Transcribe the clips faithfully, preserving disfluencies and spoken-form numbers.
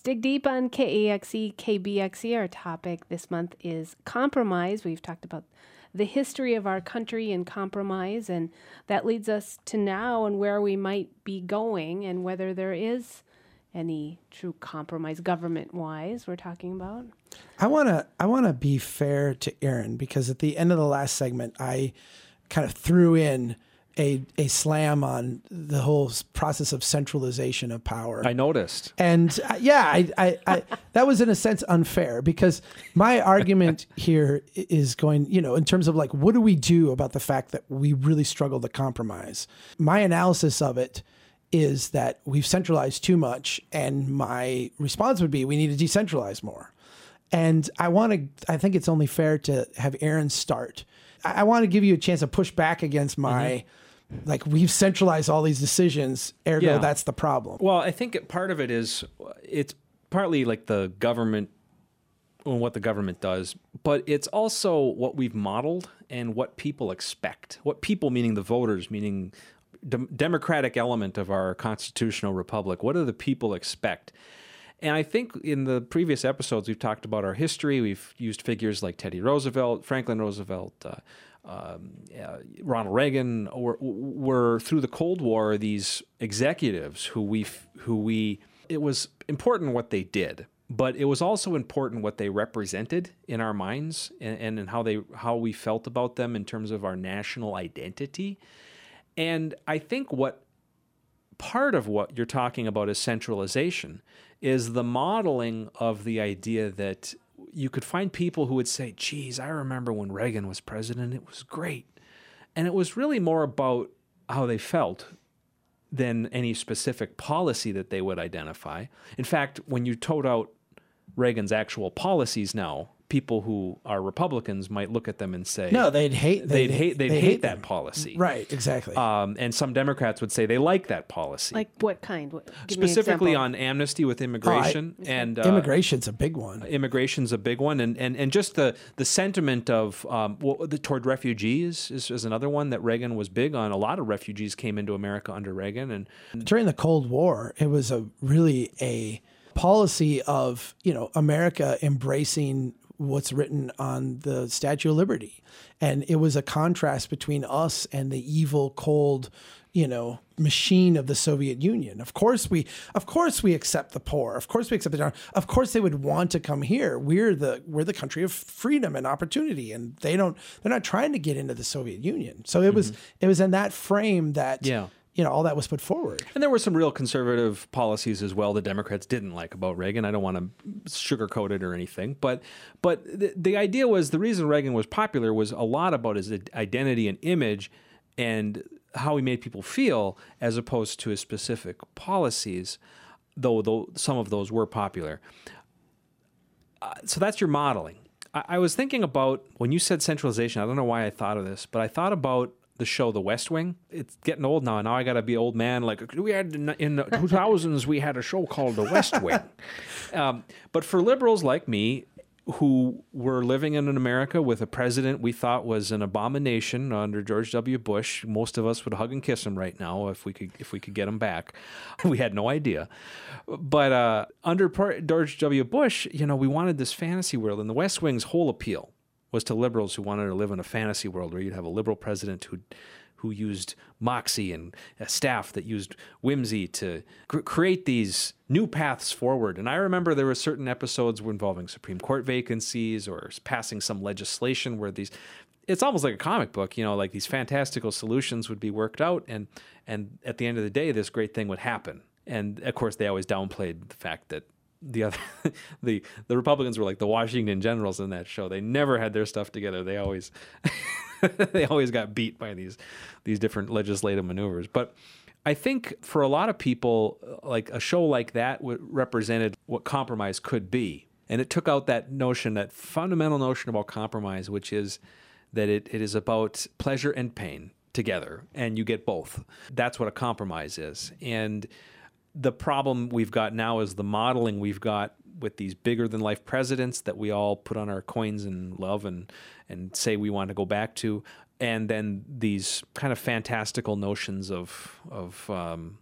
Dig deep on K A X E, K B X E. Our topic this month is compromise. We've talked about the history of our country and compromise, and that leads us to now and where we might be going and whether there is any true compromise government-wise we're talking about. I want to I want to be fair to Aaron, because at the end of the last segment, I kind of threw in a a slam on the whole process of centralization of power. I noticed. And uh, yeah, I, I, I that was in a sense unfair, because my argument here is going, you know, in terms of like, what do we do about the fact that we really struggle to compromise? My analysis of it is that we've centralized too much, and my response would be we need to decentralize more. And I want to, I think it's only fair to have Aaron start. I, I want to give you a chance to push back against my, mm-hmm. like, we've centralized all these decisions, ergo yeah. that's the problem. Well, I think part of it is, it's partly like the government, and what the government does, but it's also what we've modeled and what people expect. What people, meaning the voters, meaning the democratic element of our constitutional republic. What do the people expect? And I think in the previous episodes, we've talked about our history. We've used figures like Teddy Roosevelt, Franklin Roosevelt, uh, um, uh, Ronald Reagan, were, were through the Cold War, these executives who we, who we, it was important what they did, but it was also important what they represented in our minds, and, and, and how they, how we felt about them in terms of our national identity. And I think what part of what you're talking about is centralization, is the modeling of the idea that you could find people who would say, geez, I remember when Reagan was president, it was great. And it was really more about how they felt than any specific policy that they would identify. In fact, when you tote out Reagan's actual policies now, people who are Republicans might look at them and say, no, they'd hate, they'd, they'd hate, they'd, they'd hate, hate that policy. Right, exactly. Um, and some Democrats would say they like that policy. Like what kind? What, give Specifically me an on amnesty with immigration. Oh, I, and uh, immigration's a big one. Immigration's a big one. And, and, and just the, the sentiment of, um, well, the, toward refugees is, is another one that Reagan was big on. A lot of refugees came into America under Reagan. And during the Cold War, it was a really a policy of, you know, America embracing what's written on the Statue of Liberty. And it was a contrast between us and the evil, cold, you know, machine of the Soviet Union. Of course we, of course we accept the poor. Of course we accept the, of course they would want to come here. We're the, we're the country of freedom and opportunity. And they don't, they're not trying to get into the Soviet Union. So it mm-hmm. was, it was in that frame that, yeah. you know, all that was put forward. And there were some real conservative policies as well the Democrats didn't like about Reagan. I don't want to sugarcoat it or anything, but but the, the idea was the reason Reagan was popular was a lot about his identity and image and how he made people feel, as opposed to his specific policies, though, though some of those were popular. Uh, so that's your modeling. I, I was thinking about, when you said centralization, I don't know why I thought of this, but I thought about the show The West Wing. It's getting old now. Now I got to be old man. Like we had in, in the two thousands, we had a show called The West Wing. Um, but for liberals like me, who were living in America with a president we thought was an abomination under George W. Bush, most of us would hug and kiss him right now if we could if we could get him back. We had no idea. But uh, under George W. Bush, you know, we wanted this fantasy world, and The West Wing's whole appeal was to liberals who wanted to live in a fantasy world where you'd have a liberal president who who used moxie and a staff that used whimsy to cr- create these new paths forward. And I remember there were certain episodes involving Supreme Court vacancies or passing some legislation where these, it's almost like a comic book, you know, like these fantastical solutions would be worked out, and and at the end of the day, this great thing would happen. And of course, they always downplayed the fact that the other, the the Republicans were like the Washington Generals in that show. They never had their stuff together. They always, they always got beat by these these different legislative maneuvers. But I think for a lot of people, like a show like that w- represented what compromise could be, and it took out that notion, that fundamental notion about compromise, which is that it, it is about pleasure and pain together, and you get both. That's what a compromise is, and the problem we've got now is the modeling we've got with these bigger-than-life presidents that we all put on our coins and love and and say we want to go back to, and then these kind of fantastical notions of of um,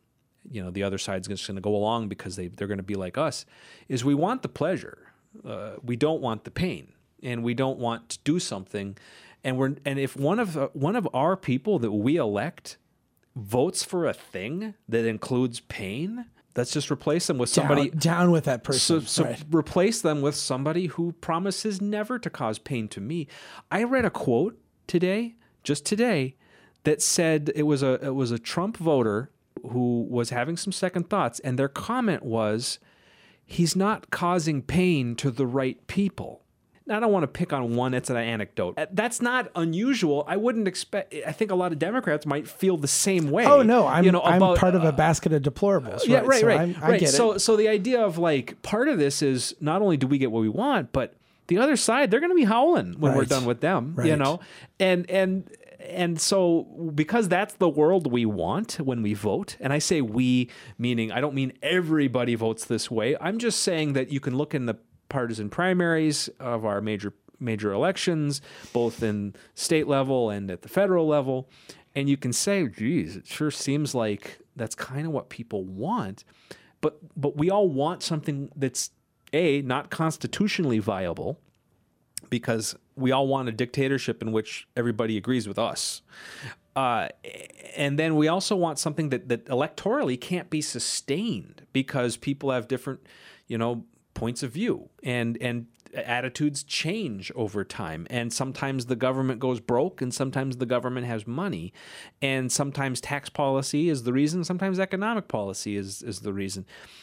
you know, the other side's just going to go along because they, they're going to be like us, is we want the pleasure. Uh, we don't want the pain, and we don't want to do something. And we're and if one of uh, one of our people that we elect votes for a thing that includes pain, let's just replace them with somebody down, down with that person. So, so right. replace them with somebody who promises never to cause pain to me. I read a quote today, just today, that said it was a it was a Trump voter who was having some second thoughts, and their comment was, "He's not causing pain to the right people." Now, I don't want to pick on one. It's an anecdote. That's not unusual. I wouldn't expect. I think a lot of Democrats might feel the same way. Oh no, I'm you know, I'm about, part of a uh, basket of deplorables. Yeah, right, right, so right. I'm, I right. get so, it. so the idea of like part of this is not only do we get what we want, but the other side, they're going to be howling when we're Right. done with them. Right. You know, and and. And so because that's the world we want when we vote, and I say we, meaning I don't mean everybody votes this way. I'm just saying that you can look in the partisan primaries of our major major elections, both in state level and at the federal level, and you can say, geez, it sure seems like that's kind of what people want. But but we all want something that's, A, not constitutionally viable, because we all want a dictatorship in which everybody agrees with us. Uh, and then we also want something that, that electorally can't be sustained because people have different, you know, points of view, and, and attitudes change over time. And sometimes the government goes broke, and sometimes the government has money. And sometimes tax policy is the reason, sometimes economic policy is, is the reason.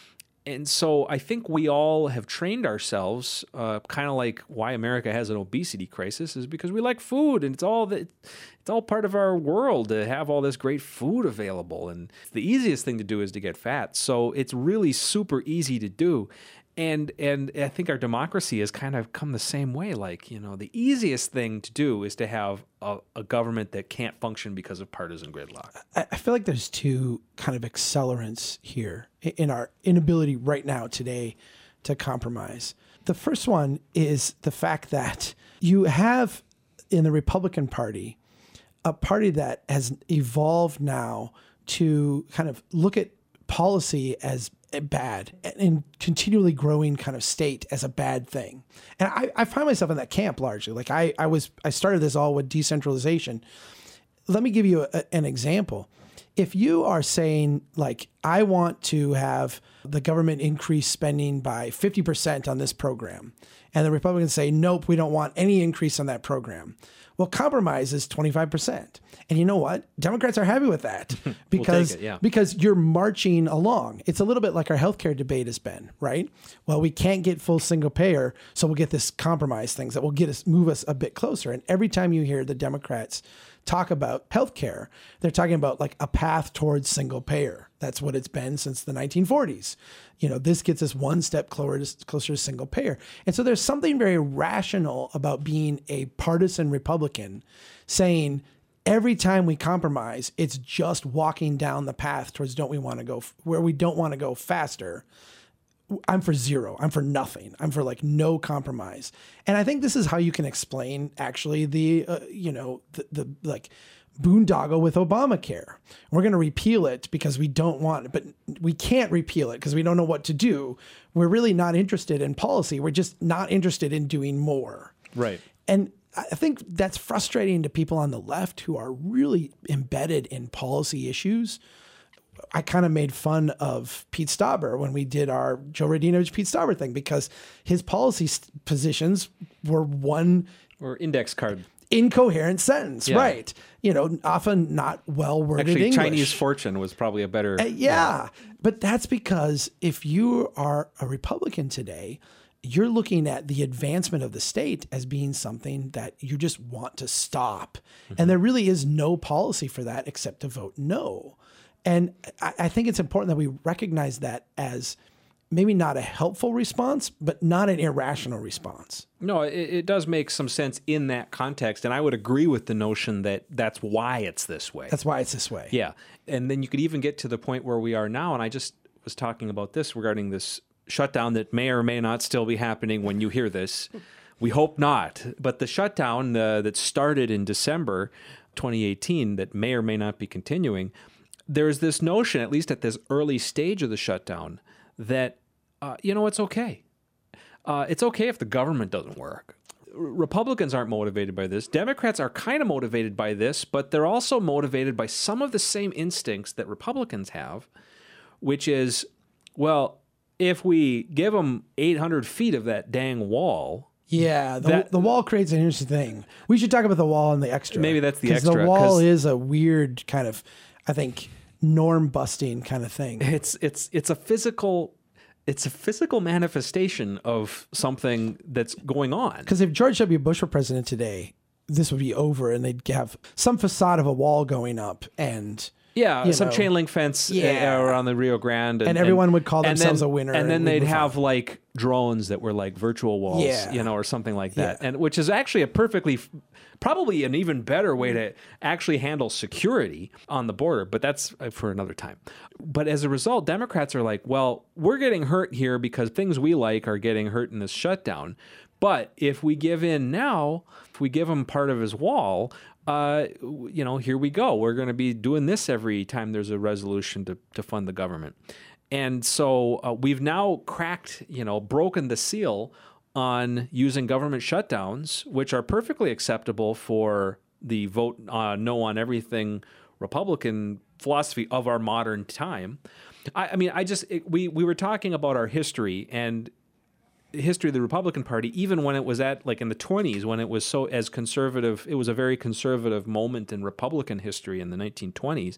And so I think we all have trained ourselves, uh, kind of like why America has an obesity crisis, is because we like food, and it's all the, it's all part of our world to have all this great food available. And the easiest thing to do is to get fat. So it's really super easy to do. And and I think our democracy has kind of come the same way. Like, you know, the easiest thing to do is to have a, a government that can't function because of partisan gridlock. I, I feel like there's two kind of accelerants here in our inability right now today to compromise. The first one is the fact that you have in the Republican Party a party that has evolved now to kind of look at policy as bad and continually growing kind of state as a bad thing. And I, I find myself in that camp largely. Like I, I was, I started this all with decentralization. Let me give you a, an example. If you are saying like, I want to have the government increase spending by fifty percent on this program, and the Republicans say, nope, we don't want any increase on that program. Well, compromise is twenty-five percent. And you know what? Democrats are happy with that because, we'll take it, yeah. because you're marching along. It's a little bit like our healthcare debate has been, right? Well, we can't get full single payer, so we'll get this compromise things that will get us, move us a bit closer. And every time you hear the Democrats talk about healthcare, they're talking about like a path towards single payer. That's what it's been since the nineteen forties. You know, this gets us one step closer to, closer to single payer. And so there's something very rational about being a partisan Republican saying every time we compromise, it's just walking down the path towards don't we want to go where we don't want to go faster. I'm for zero. I'm for nothing. I'm for like no compromise. And I think this is how you can explain actually the, uh, you know, the, the like boondoggle with Obamacare. We're going to repeal it because we don't want it, but we can't repeal it because we don't know what to do. We're really not interested in policy. We're just not interested in doing more. Right. And I think that's frustrating to people on the left who are really embedded in policy issues. I kind of made fun of Pete Stauber when we did our Joe Radinovich Pete Stauber thing because his policy st- positions were one Or index card. incoherent sentence, Yeah. right? You know, often not well worded Actually, English. Chinese fortune was probably a better. Uh, yeah, but that's because if you are a Republican today, you're looking at the advancement of the state as being something that you just want to stop. Mm-hmm. And there really is no policy for that except to vote no. And I, I think it's important that we recognize that as maybe not a helpful response, but not an irrational response. No, it, it does make some sense in that context. And I would agree with the notion that that's why it's this way. That's why it's this way. Yeah. And then you could even get to the point where we are now. And I just was talking about this regarding this shutdown that may or may not still be happening when you hear this. We hope not. But the shutdown uh, that started in December twenty eighteen that may or may not be continuing, there's this notion, at least at this early stage of the shutdown, that, uh, you know, it's okay. Uh, it's okay if the government doesn't work. R- Republicans aren't motivated by this. Democrats are kind of motivated by this, but they're also motivated by some of the same instincts that Republicans have, which is, well, if we give them eight hundred feet of that dang wall, Yeah, the, That- the wall creates an interesting thing. We should talk about the wall and the extra. Maybe that's the 'Cause extra, the wall 'cause- is a weird kind of, I think, norm busting kind of thing. it's it's it's a physical it's a physical manifestation of something that's going on. Because if George W. Bush were president today, this would be over, and they'd have some facade of a wall going up, and Yeah, you some know. chain link fence uh, Yeah. around the Rio Grande, and, And everyone would call and themselves then- a winner, And then and we'd they'd move have on. like drones that were like virtual walls, Yeah. you know, or something like that, Yeah. and which is actually a perfectly, probably an even better way to actually handle security on the border. But that's uh, for another time. But as a result, Democrats are like, well, we're getting hurt here because things we like are getting hurt in this shutdown. But if we give in now, if we give him part of his wall, uh, you know, here we go. We're going to be doing this every time there's a resolution to, to fund the government. And so uh, we've now cracked, you know, broken the seal on using government shutdowns, which are perfectly acceptable for the vote uh, no on everything Republican philosophy of our modern time. I, I mean, I just, it, we, we were talking about our history and history of the Republican Party, even when it was at like in the twenties, when it was so as conservative, it was a very conservative moment in Republican history in the nineteen twenties.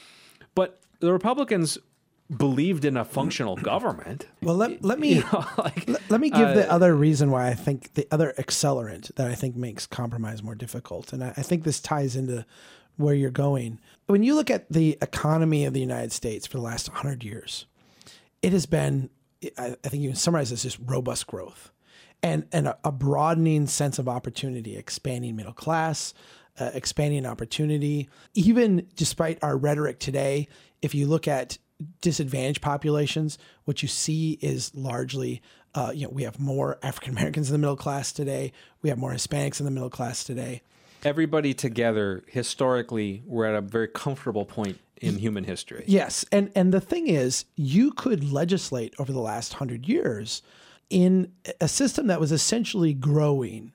But the Republicans believed in a functional government. well, let, let me You know, like, let, let me give the other reason why I think the other accelerant that I think makes compromise more difficult, and I, I think this ties into where you're going. When you look at the economy of the United States for the last one hundred years, it has been, I, I think you can summarize this as robust growth and, and a, a broadening sense of opportunity, expanding middle class, uh, expanding opportunity. Even despite our rhetoric today, if you look at disadvantaged populations, what you see is largely, uh, you know, we have more African Americans in the middle class today. We have more Hispanics in the middle class today. everybody together, historically, we're at a very comfortable point in human history. Yes. And and the thing is, you could legislate over the last hundred years in a system that was essentially growing.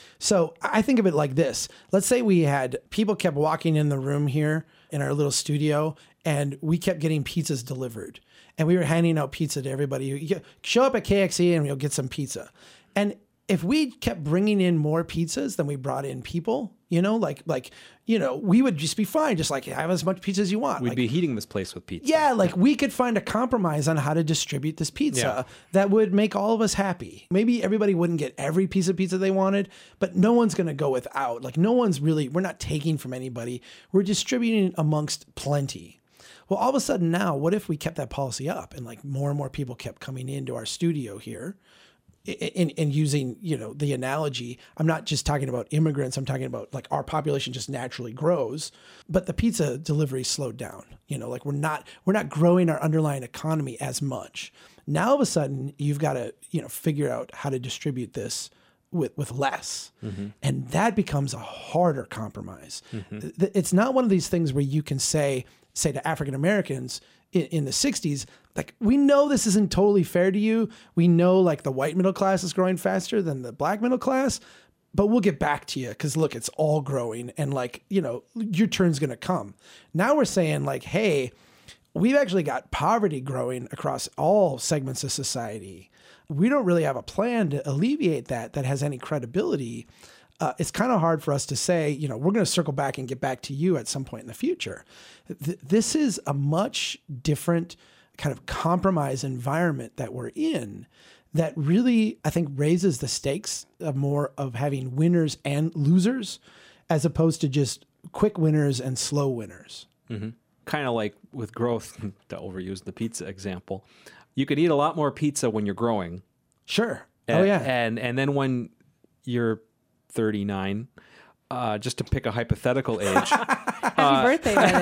So I think of it like this. Let's say we had people kept walking in the room here in our little studio, and we kept getting pizzas delivered. And we were handing out pizza to everybody. You show up at K X E and we'll get some pizza. And if we kept bringing in more pizzas than we brought in people, you know, like, like, you know, we would just be fine. Just like have as much pizza as you want. We'd like, be heating this place with pizza. yeah, like we could find a compromise on how to distribute this pizza Yeah. that would make all of us happy. Maybe everybody wouldn't get every piece of pizza they wanted, but no one's going to go without. Like no one's really, we're not taking from anybody. We're distributing amongst plenty. Well, all of a sudden now, what if we kept that policy up and like more and more people kept coming into our studio here? And, and using, you know, the analogy, I'm not just talking about immigrants. I'm talking about like our population just naturally grows, but the pizza delivery slowed down. You know, like we're not we're not growing our underlying economy as much. Now all of a sudden, you've got to, you know, figure out how to distribute this with with less, mm-hmm. and that becomes a harder compromise. Mm-hmm. It's not one of these things where you can say say to African Americans in, in the sixties, like, we know this isn't totally fair to you. We know like the white middle class is growing faster than the black middle class, but we'll get back to you because look, it's all growing and like, you know, your turn's going to come. Now we're saying like, hey, we've actually got poverty growing across all segments of society. We don't really have a plan to alleviate that that has any credibility. Uh, it's kind of hard for us to say, you know, we're going to circle back and get back to you at some point in the future. Th- this is a much different kind of compromise environment that we're in that really, I think, raises the stakes of more of having winners and losers as opposed to just quick winners and slow winners. Mm-hmm. Kind of like with growth, to overuse the pizza example, you could eat a lot more pizza when you're growing. Sure. And, oh, yeah. And, and then when you're thirty-nine, uh, just to pick a hypothetical age, Happy birthday, by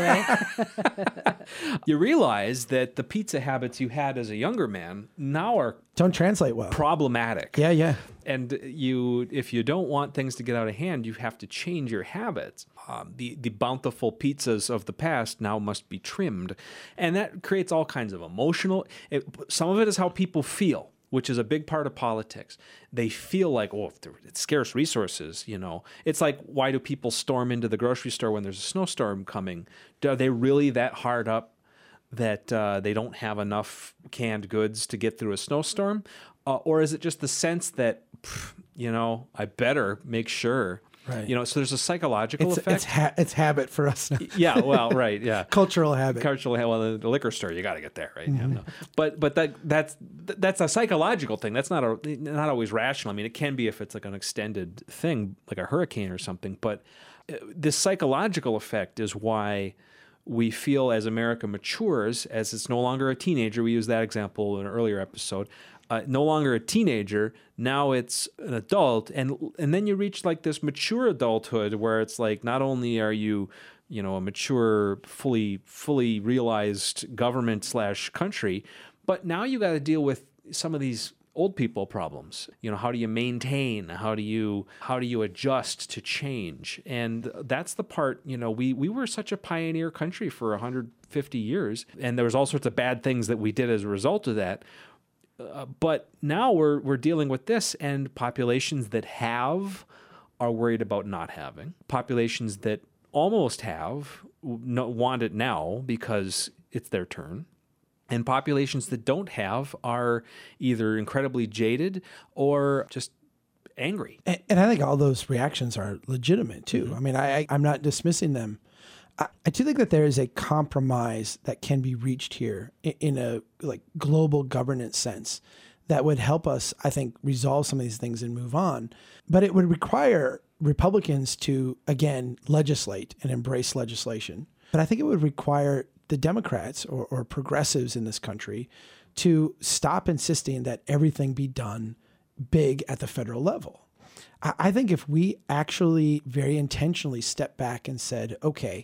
the way. you realize that the pizza habits you had as a younger man now are Don't translate well. problematic. Yeah, yeah. And you, if you don't want things to get out of hand, you have to change your habits. Um, the the bountiful pizzas of the past now must be trimmed, and that creates all kinds of emotional. It, some of it is how people feel, which is a big part of politics. They feel like, oh, if there- it's scarce resources, you know. It's like, why do people storm into the grocery store when there's a snowstorm coming? Are they really that hard up that uh, they don't have enough canned goods to get through a snowstorm? Uh, or is it just the sense that, pff, you know, I better make sure, Right. you know, so there's a psychological It's effect. it's, ha- it's habit for us now. Yeah, well, right, yeah. Cultural habit. Cultural, well, the liquor store, you got to get there, right? Yeah, no. But but that that's that's a psychological thing. That's not a not always rational. I mean, it can be if it's like an extended thing, like a hurricane or something. But uh, this psychological effect is why we feel as America matures, as it's no longer a teenager. We used that example in an earlier episode. Uh, no longer a teenager, now it's an adult, and and then you reach like this mature adulthood where it's like not only are you, you know, a mature, fully fully realized government slash country, but now you got to deal with some of these old people problems. You know, how do you maintain? How do you how do you adjust to change? And that's the part. You know, we we were such a pioneer country for one hundred fifty years, and there was all sorts of bad things that we did as a result of that. Uh, but now we're we're dealing with this, and populations that have are worried about not having. Populations that almost have no, want it now because it's their turn. And populations that don't have are either incredibly jaded or just angry. And, and I think all those reactions are legitimate too. Mm-hmm. I mean, I, I I'm not dismissing them. I, I do think that there is a compromise that can be reached here in, in a like global governance sense that would help us, I think, resolve some of these things and move on. But it would require Republicans to, again, legislate and embrace legislation. But I think it would require the Democrats or, or progressives in this country to stop insisting that everything be done big at the federal level. I, I think if we actually very intentionally stepped back and said, okay,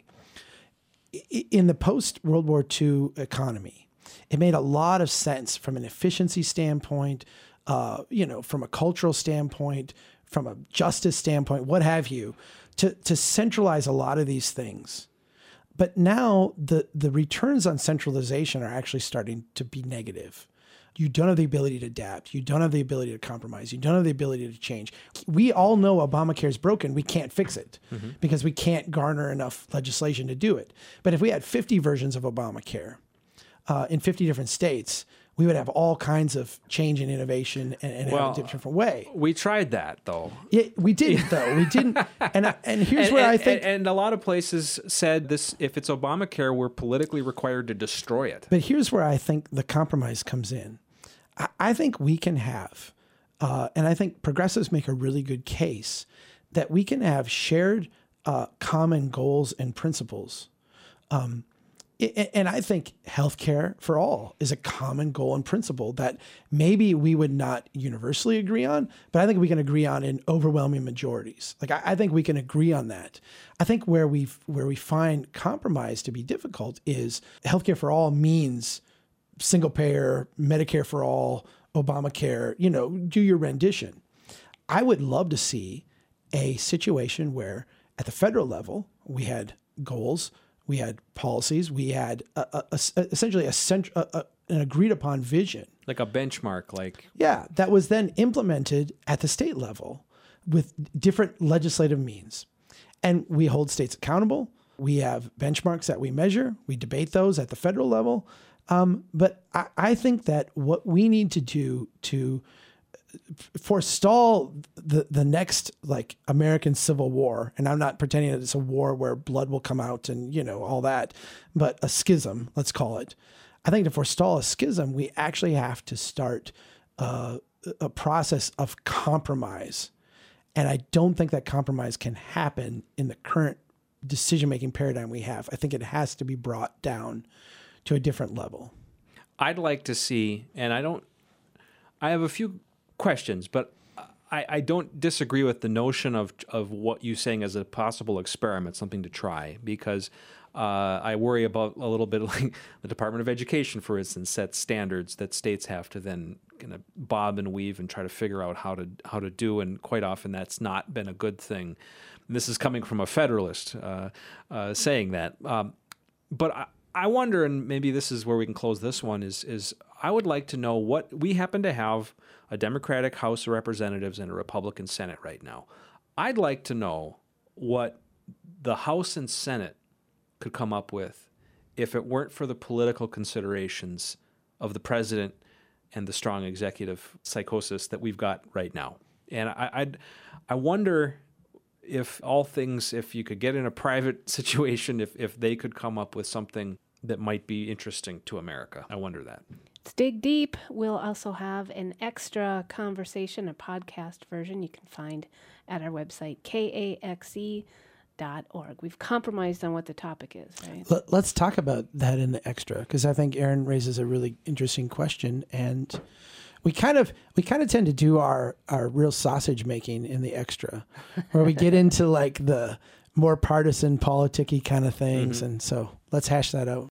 in the post-World War Two economy, it made a lot of sense from an efficiency standpoint, uh, you know, from a cultural standpoint, from a justice standpoint, what have you, to, to centralize a lot of these things. But now the, the returns on centralization are actually starting to be negative. You don't have the ability to adapt. You don't have the ability to compromise. You don't have the ability to change. We all know Obamacare is broken. We can't fix it mm-hmm. because we can't garner enough legislation to do it. But if we had fifty versions of Obamacare uh, in fifty different states, we would have all kinds of change and innovation and, and well, have a different way. We tried that, though. Yeah, we didn't, though. We didn't. And and here's and, where and, I think... And, and a lot of places said this: if it's Obamacare, we're politically required to destroy it. But here's where I think the compromise comes in. I, I think we can have, uh, and I think progressives make a really good case, that we can have shared uh, common goals and principles. Um And I think healthcare for all is a common goal and principle that maybe we would not universally agree on, but I think we can agree on in overwhelming majorities. Like I, I think we can agree on that. I think where we where we find compromise to be difficult is healthcare for all means single payer, Medicare for all, Obamacare. You know, do your rendition. I would love to see a situation where at the federal level we had goals. We had policies. We had a, a, a, essentially a, cent, a, a an agreed upon vision, like a benchmark, like yeah, that was then implemented at the state level with different legislative means, and we hold states accountable. We have benchmarks that we measure. We debate those at the federal level, um, but I, I think that what we need to do to forestall the the next like American Civil War, and I'm not pretending that it's a war where blood will come out and you know all that, but a schism, let's call it. I think to forestall a schism, we actually have to start uh, a process of compromise, and I don't think that compromise can happen in the current decision-making paradigm we have. I think it has to be brought down to a different level. I'd like to see, and I don't. I have a few questions, but I, I don't disagree with the notion of of what you saying as a possible experiment, something to try, because uh, I worry about a little bit like the Department of Education, for instance, sets standards that states have to then kind of bob and weave and try to figure out how to how to do, and quite often that's not been a good thing. And this is coming from a federalist uh, uh, saying that. Um, but I, I wonder, and maybe this is where we can close this one, is is I would like to know what we happen to have a Democratic House of Representatives and a Republican Senate right now. I'd like to know what the House and Senate could come up with if it weren't for the political considerations of the president and the strong executive psychosis that we've got right now. And I I'd, I wonder if all things, if you could get in a private situation, if, if they could come up with something that might be interesting to America. I wonder that. Let's dig deep. We'll also have an extra conversation, a podcast version you can find at our website, K A X E dot org. We've compromised on what the topic is, right? Let, let's talk about that in the extra, because I think Aaron raises a really interesting question, and we kind of we kind of tend to do our our real sausage making in the extra, where we get into like the more partisan, politicky kind of things, mm-hmm. and so let's hash that out.